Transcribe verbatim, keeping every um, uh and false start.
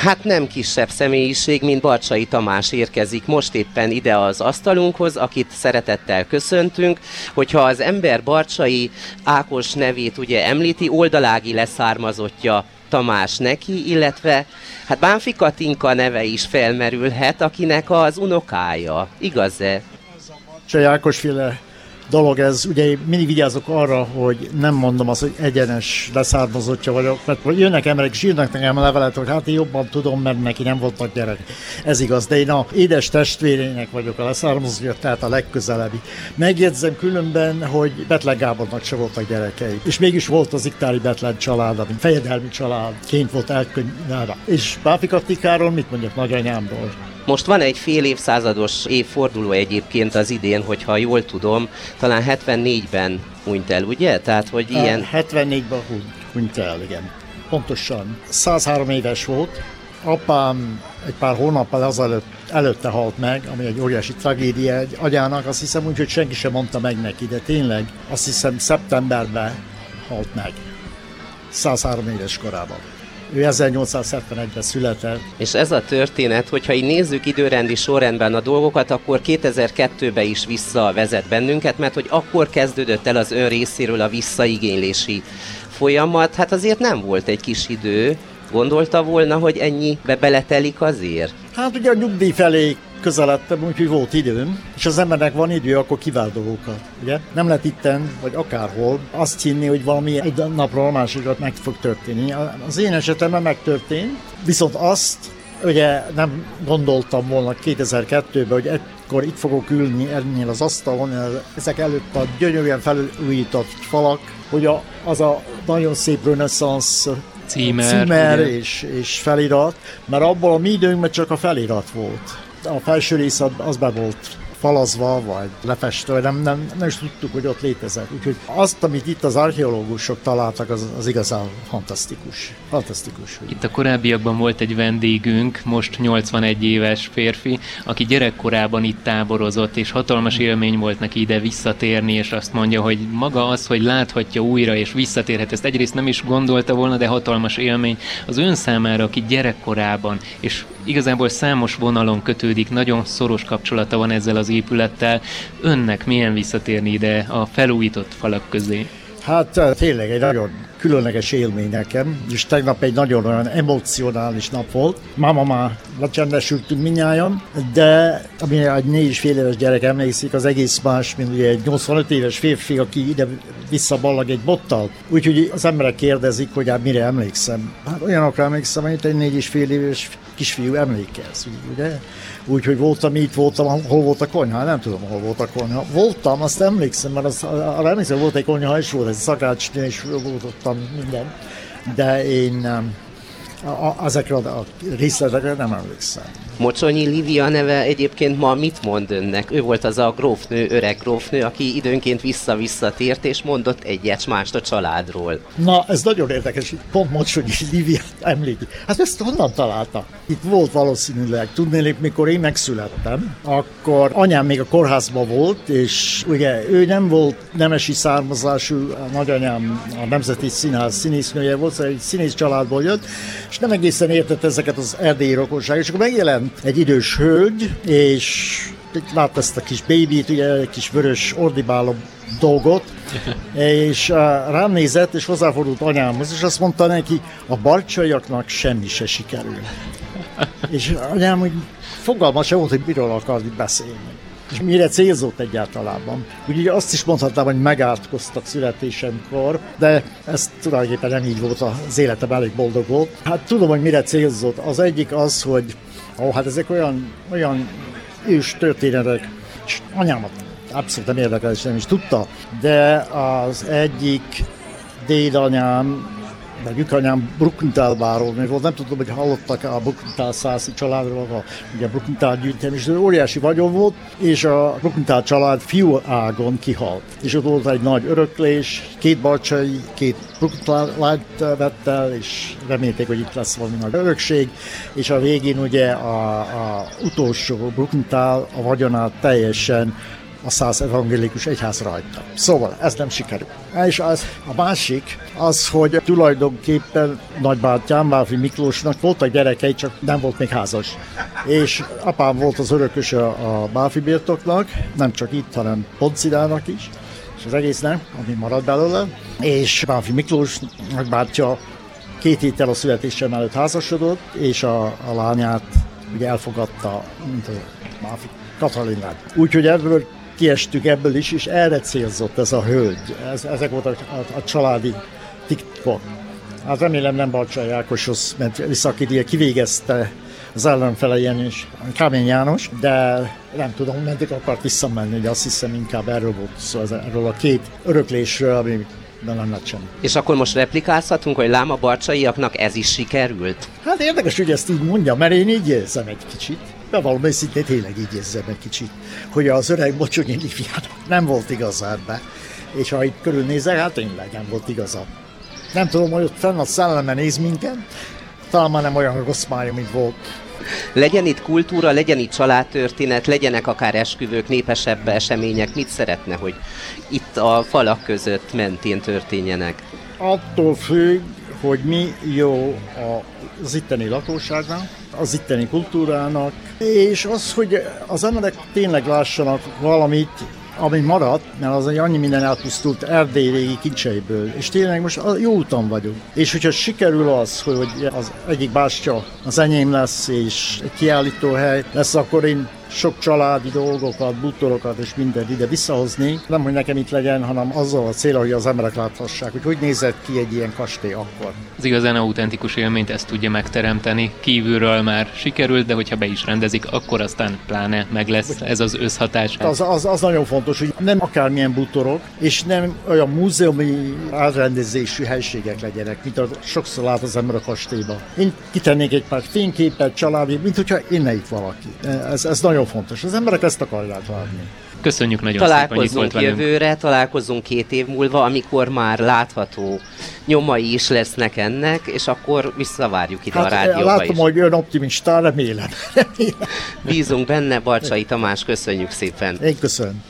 Hát nem kisebb személyiség, mint Barcsay Tamás érkezik most éppen ide az asztalunkhoz, akit szeretettel köszöntünk. Hogyha az ember Barcsay Ákos nevét ugye említi, oldalági leszármazottja Tamás neki, illetve hát Bánffy Katinka neve is felmerülhet, akinek az unokája. Igaz-e? Barcsay Ákosféle dolog ez, ugye én mindig vigyázok arra, hogy nem mondom azt, hogy egyenes leszármazottja vagyok, mert jönnek emberek és írnak nekem a levelet, hogy hát én jobban tudom, mert neki nem voltak gyerek. Ez igaz, de én a édes testvérének vagyok a leszármazottja, tehát a legközelebbi. Megjegyzem különben, hogy Bethlen Gábornak se voltak gyerekei, és mégis volt az iktári Bethlen család, ami fejedelmi családként volt elkönyvelve. És Bánffy Katikáról mit mondjak, nagyanyámról? Most van egy fél évszázados évforduló egyébként az idén, hogyha jól tudom, talán hetvennégyben hunyt el, ugye? Tehát, hogy ilyen... hetvennégyben hunyt el, igen. Pontosan. százhárom éves volt. Apám egy pár hónappal azelőtt előtte halt meg, ami egy óriási tragédia egy agyának, azt hiszem úgy, hogy senki sem mondta meg neki, de tényleg azt hiszem szeptemberben halt meg. százhárom éves korában. Ő ezernyolcszázhetvenegyben született. És ez a történet, hogyha így nézzük időrendi sorrendben a dolgokat, akkor kétezer-kettőben is visszavezet bennünket, mert hogy akkor kezdődött el az ön részéről a visszaigénylési folyamat. Hát azért nem volt egy kis idő. Gondolta volna, hogy ennyibe beletelik azért? Hát ugye a nyugdíj felé közeledtem, úgyhogy volt időm, és az embernek van idő, akkor kivál dolgokat, ugye? Nem lehet itten, vagy akárhol azt hinni, hogy valami egy napról a másikat meg fog történni. Az én esetemben megtörtént, viszont azt ugye nem gondoltam volna kétezer-kettőben, hogy ekkor itt fogok ülni ennél az asztalon, ezek előtt a gyönyörűen felújított falak, hogy a, az a nagyon szép reneszánsz címer, címer és, és felirat, mert abból a mi időnkben csak a felirat volt. A felső rész az be volt falazva, vagy lefestve, nem, nem, nem is tudtuk, hogy ott létezett. Úgyhogy azt, amit itt az archeológusok találtak, az, az igazán fantasztikus. Fantasztikus. Itt a korábbiakban volt egy vendégünk, most nyolcvanegy éves férfi, aki gyerekkorában itt táborozott, és hatalmas élmény volt neki ide visszatérni, és azt mondja, hogy maga az, hogy láthatja újra, és visszatérhet, ezt egyrészt nem is gondolta volna, de hatalmas élmény az ön számára, aki gyerekkorában, és igazából számos vonalon kötődik, nagyon szoros kapcsolata van ezzel az épülettel. Önnek milyen visszatérni ide a felújított falak közé? Hát tényleg egy nagyon különleges élmény nekem, és tegnap egy nagyon olyan emocionális nap volt. Máma már lecsendesültünk mindnyájan, de ami egy négy és fél éves gyerek emlékszik, az egész más, mint ugye egy nyolcvanöt éves férfi, aki ide visszaballag egy bottal. Úgyhogy az emberek kérdezik, hogy hát mire emlékszem. Hát olyanokra emlékszem, amit egy négy és fél éves kisfiú emlékez, ugye? Úgyhogy voltam itt, voltam, hol volt a konyha, nem tudom, hol volt a konyha. Voltam, azt emlékszem, mert az, arra emlékszem, volt egy konyha, és volt egy szakácsnél, és volt ottan minden. De én a, a, ezekre a részletekre nem emlékszem. Mocsonyi Lívia neve egyébként ma mit mond önnek? Ő volt az a grófnő, öreg grófnő, aki időnként vissza-visszatért, és mondott egyet mást a családról. Na, ez nagyon érdekes, pont Mocsonyi Lívia említi. Hát ezt honnan találta? Itt volt valószínűleg, tudnélik, mikor én megszülettem, akkor anyám még a kórházban volt, és ugye ő nem volt nemesi származású, a nagyanyám a Nemzeti Színház színésznője volt, szóval egy színész családból jött, és nem egészen értett ezeket az erdélyi rokonságot, és akkor megjelent egy idős hölgy, és látta ezt a kis bébit, ugye egy kis vörös ordibáló dolgot, és uh, rám nézett, és hozzáfordult anyámhoz, és azt mondta neki, a barcsaiaknak semmi se sikerül. És anyám, hogy fogalma sem volt, hogy miről akar beszélni. És mire célzott egyáltalában. Úgyhogy azt is mondhatnám, hogy megátkoztak születésemkor, de ez tulajdonképpen nem így volt, az életem elég boldog volt. Hát tudom, hogy mire célzott. Az egyik az, hogy ó, hát ezek olyan, olyan ős történetek, és anyámat abszolút nem érdekel, és nem is tudta, de az egyik dédanyám, meg anyám Bruckenthalbáról volt, nem tudom, hogy hallottak a Bruckenthalb szászi családról, a, ugye a Bruckenthalb gyűjtem, és óriási vagyon volt, és a Bruckenthalb család fiú ágon kihalt. És ott volt egy nagy öröklés, két Barcsay, két Bruckenthalb lányt vett el, és remélték, hogy itt lesz valami nagy örökség, és a végén ugye a, a utolsó Bruckenthalb a vagyonát teljesen a száz evangélikus egyház rajta. Szóval ez nem sikerül. És az, a másik az, hogy tulajdonképpen nagybátyám, Báfi Miklósnak voltak gyerekei, csak nem volt még házas. És apám volt az örököse a Báfi birtoknak, nem csak itt, hanem Poncidának is, és az egésznek, ami maradt belőle. És Báfi Miklós nagybátyja két héttel a születésem előtt házasodott, és a, a lányát ugye elfogadta, mint a Báfi Katalinát. Úgyhogy ebből kiestük ebből is, és erre célzott ez a hölgy. Ez, ezek voltak a, a családi titkok. Hát remélem nem Barcsay Ákoshoz ment vissza, aki kivégezte az ellenfele János, Kámény János, de nem tudom, meddig akart visszamenni, de azt hiszem inkább erről volt szó, szóval erről a két öröklésről, ami de nem lett semmi. És akkor most replikázhatunk, hogy lám a barcsaiaknak ez is sikerült? Hát érdekes, hogy ezt így mondja, mert én így érzem egy kicsit. Bevallom őszintén, tényleg így érzem egy kicsit, hogy az öreg Mocsonyi Liviának nem volt igaza ebbe. És ha itt körülnézek, hát tényleg nem volt igaza. Nem tudom, hogy ott fenn a szelleme néz minket, talán már nem olyan rossz mája, mint volt. Legyen itt kultúra, legyen itt családtörténet, legyenek akár esküvők, népesebb események. Mit szeretne, hogy itt a falak között mentén történjenek? Attól függ, hogy mi jó az itteni lakosságnak, az itteni kultúrának, és az, hogy az emberek tényleg lássanak valamit, ami maradt, mert az annyi minden elpusztult Erdély régi kincseiből, és tényleg most jó úton vagyunk. És hogyha sikerül az, hogy az egyik bástya az enyém lesz, és egy kiállítóhely lesz, akkor én sok családi dolgokat, bútorokat és mindent ide visszahozni. Nem, hogy nekem itt legyen, hanem azzal a célra, hogy az emberek láthassák, hogy hogy nézett ki egy ilyen kastély akkor. Az igazán autentikus élményt ezt tudja megteremteni. Kívülről már sikerült, de hogyha be is rendezik, akkor aztán pláne meg lesz ez az összhatás. Az, az, az nagyon fontos, hogy nem akármilyen bútorok, és nem olyan múzeumi átrendezésű helységek legyenek, mint a sokszor lát az ember a kastélyban. Én kitennék egy pár fényképet, családi, mint hogyha én itt valaki. Ez, ez nagyon fontos. Az emberek ezt akarják látni. Köszönjük nagyon szépen, hogy itt volt velünk. Jövőre, találkozunk két év múlva, amikor már látható nyomai is lesznek ennek, és akkor visszavárjuk ide hát, a rádióba látom, is. hogy ön optimista, remélem. remélem. Bízunk benne, Barcsay Tamás, köszönjük szépen. Én köszönöm.